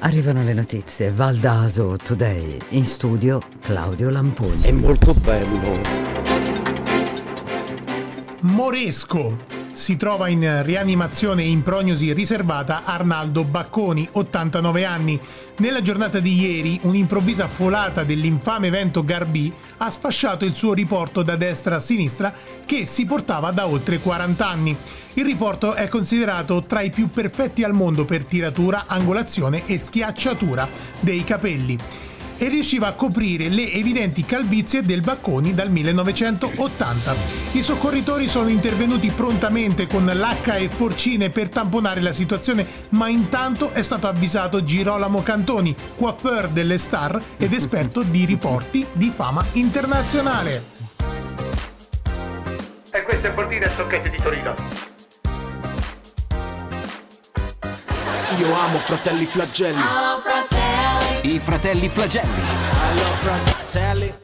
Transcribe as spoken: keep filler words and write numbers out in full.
Arrivano le notizie. Val d'Aso Today. In studio Claudio Lamponi. È molto bello. Moresco. Si trova in rianimazione in prognosi riservata Arnaldo Bacconi, ottantanove anni. Nella giornata di ieri un'improvvisa folata dell'infame vento Garbì ha sfasciato il suo riporto da destra a sinistra che si portava da oltre quaranta anni. Il riporto è considerato tra i più perfetti al mondo per tiratura, angolazione e schiacciatura dei capelli e riusciva a coprire le evidenti calvizie del Bacconi dal millenovecentottanta. I soccorritori sono intervenuti prontamente con lacca e forcine per tamponare la situazione, ma intanto è stato avvisato Girolamo Cantoni, coiffeur delle star ed esperto di riporti di fama internazionale. E questo è il Bordino e Socchetti di Torino. Io amo Fratelli Flagelli. Oh, fratelli. I Fratelli Flagelli. I love Fratelli.